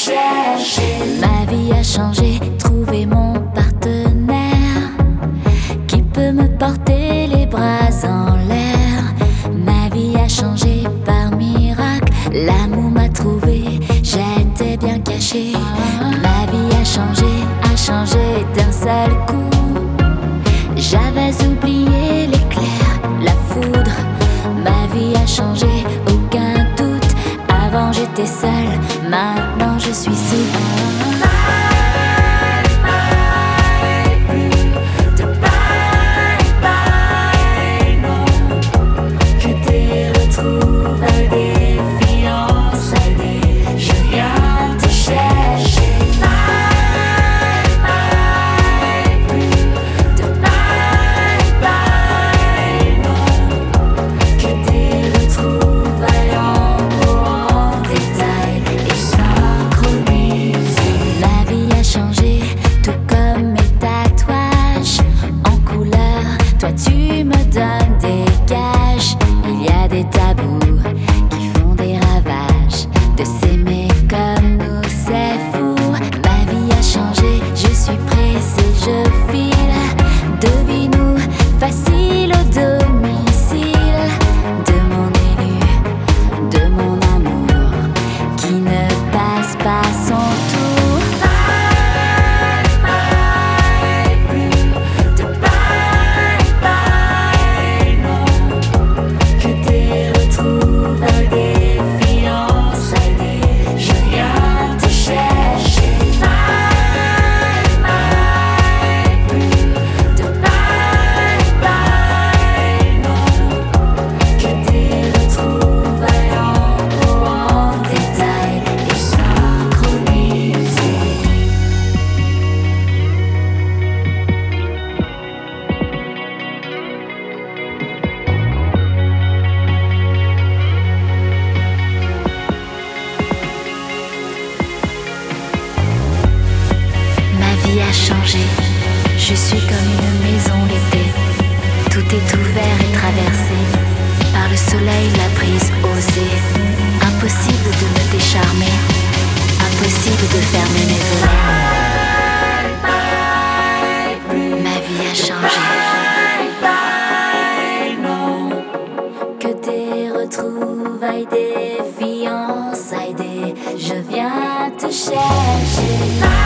chercher. Ma vie a changé, trouvé mon partenaire qui peut me porter les bras en l'air. Ma vie a changé par miracle, l'amour m'a trouvé, j'étais bien cachée. Ma vie a changé d'un seul coup. J'avais oublié l'éclair, la foudre. Ma vie a changé, aucun doute. Avant j'étais seule, maintenant je suis souple. Tu me donnes des gages, il y a des tabous qui font des ravages. De s'aimer comme nous c'est fou. Ma vie a changé, je suis pressée, je file. Devine-nous, facile au domicile. De mon élu, de mon amour qui ne passe pas son tour. A changé, je suis comme une maison l'été. Tout est ouvert et traversé par le soleil, la brise osée. Impossible de me décharmer, impossible de fermer mes volets. Ma vie a changé. Que des retrouvailles, des fiançailles, je viens te chercher.